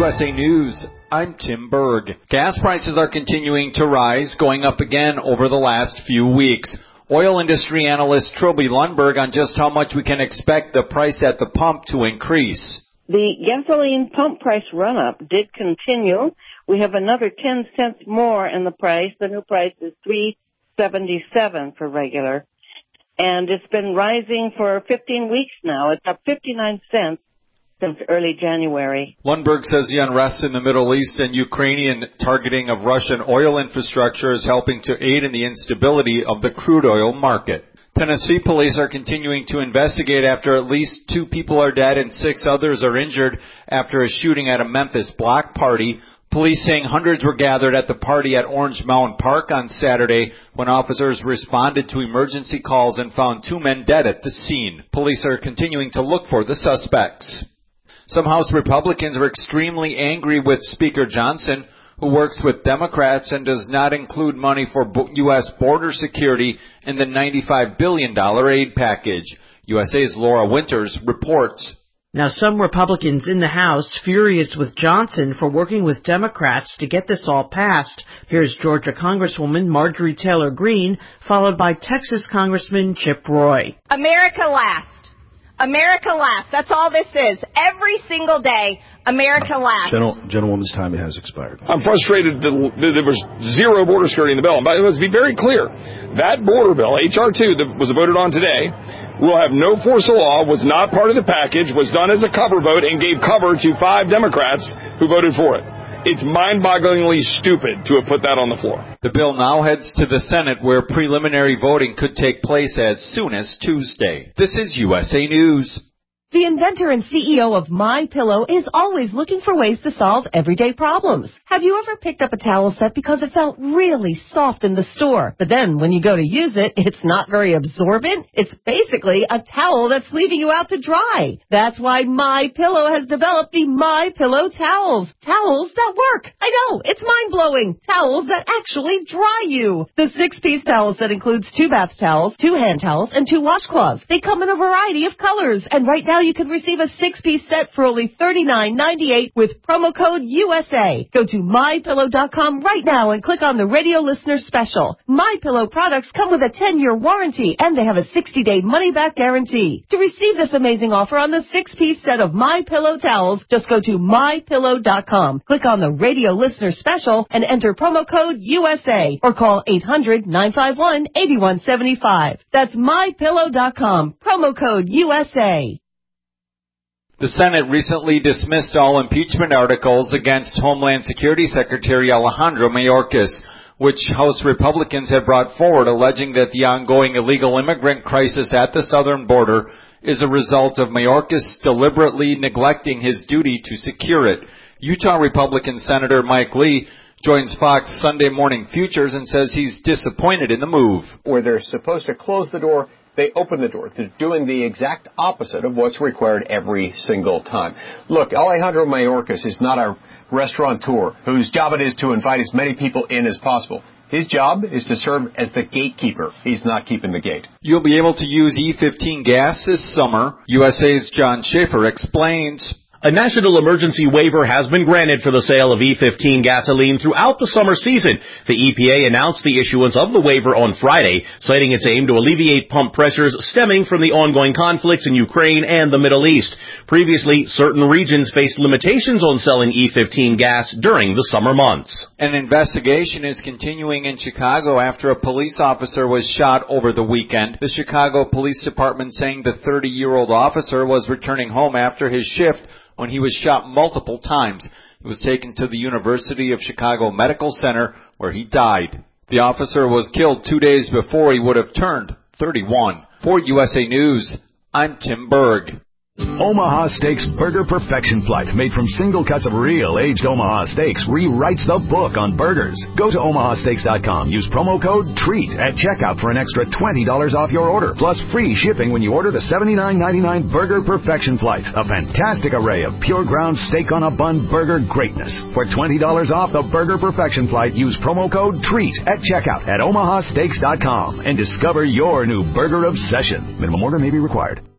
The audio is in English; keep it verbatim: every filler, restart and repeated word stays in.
U S A News, I'm Tim Berg. Gas prices are continuing to rise, going up again over the last few weeks. Oil industry analyst Trilby Lundberg on just how much we can expect the price at the pump to increase. The gasoline pump price run-up did continue. We have another ten cents more in the price. The new price is three seventy-seven for regular. And it's been rising for fifteen weeks now. It's up fifty-nine cents since early January. Lundberg says the unrest in the Middle East and Ukrainian targeting of Russian oil infrastructure is helping to aid in the instability of the crude oil market. Tennessee police are continuing to investigate after at least two people are dead and six others are injured after a shooting at a Memphis block party. Police saying hundreds were gathered at the party at Orange Mound Park on Saturday when officers responded to emergency calls and found two men dead at the scene. Police are continuing to look for the suspects. Some House Republicans are extremely angry with Speaker Johnson, who works with Democrats and does not include money for U S border security in the ninety-five billion dollars aid package. U S A's Laura Winters reports. Now, some Republicans in the House furious with Johnson for working with Democrats to get this all passed. Here's Georgia Congresswoman Marjorie Taylor Greene, followed by Texas Congressman Chip Roy. America last. America last. That's all this is. Every single day, America last. General, gentlewoman's time has expired. I'm frustrated that there was zero border security in the bill. But let's be very clear. That border bill, H R two, that was voted on today, will have no force of law, was not part of the package, was done as a cover vote, and gave cover to five Democrats who voted for it. It's mind-bogglingly stupid to have put that on the floor. The bill now heads to the Senate, where preliminary voting could take place as soon as Tuesday. This is U S A News. The inventor and C E O of MyPillow is always looking for ways to solve everyday problems. Have you ever picked up a towel set because it felt really soft in the store, but then when you go to use it, it's not very absorbent? It's basically a towel that's leaving you out to dry. That's why MyPillow has developed the MyPillow towels. Towels that work. I know, it's mind-blowing. Towels that actually dry you. The six-piece towel set includes two bath towels, two hand towels, and two washcloths. They come in a variety of colors, and right now you can receive a six-piece set for only thirty-nine ninety-eight with promo code U S A. Go to my pillow dot com right now and click on the radio listener special. MyPillow products come with a ten-year warranty, and they have a sixty-day money-back guarantee. To receive this amazing offer on the six-piece set of MyPillow towels, just go to my pillow dot com, click on the radio listener special, and enter promo code U S A, or call eight hundred nine five one eight one seven five. That's my pillow dot com, promo code U S A. The Senate recently dismissed all impeachment articles against Homeland Security Secretary Alejandro Mayorkas, which House Republicans had brought forward, alleging that the ongoing illegal immigrant crisis at the southern border is a result of Mayorkas deliberately neglecting his duty to secure it. Utah Republican Senator Mike Lee joins Fox Sunday Morning Futures and says he's disappointed in the move. Where they're supposed to close the door, they open the door. They're doing the exact opposite of what's required every single time. Look, Alejandro Mayorkas is not a restaurateur whose job it is to invite as many people in as possible. His job is to serve as the gatekeeper. He's not keeping the gate. You'll be able to use E fifteen gas this summer. U S A's John Schaefer explains. A national emergency waiver has been granted for the sale of E fifteen gasoline throughout the summer season. The E P A announced the issuance of the waiver on Friday, citing its aim to alleviate pump pressures stemming from the ongoing conflicts in Ukraine and the Middle East. Previously, certain regions faced limitations on selling E fifteen gas during the summer months. An investigation is continuing in Chicago after a police officer was shot over the weekend. The Chicago Police Department saying the thirty-year-old officer was returning home after his shift when he was shot multiple times. He was taken to the University of Chicago Medical Center, where he died. The officer was killed two days before he would have turned thirty-one. For U S A News, I'm Tim Berg. Omaha Steaks Burger Perfection Flight, made from single cuts of real aged Omaha steaks, rewrites the book on burgers. Go to omaha steaks dot com. Use promo code TREAT at checkout for an extra twenty dollars off your order, plus free shipping when you order the seventy-nine ninety-nine Burger Perfection Flight, a fantastic array of pure ground steak on a bun burger greatness. For twenty dollars off the Burger Perfection Flight, use promo code TREAT at checkout at omaha steaks dot com and discover your new burger obsession. Minimum order may be required.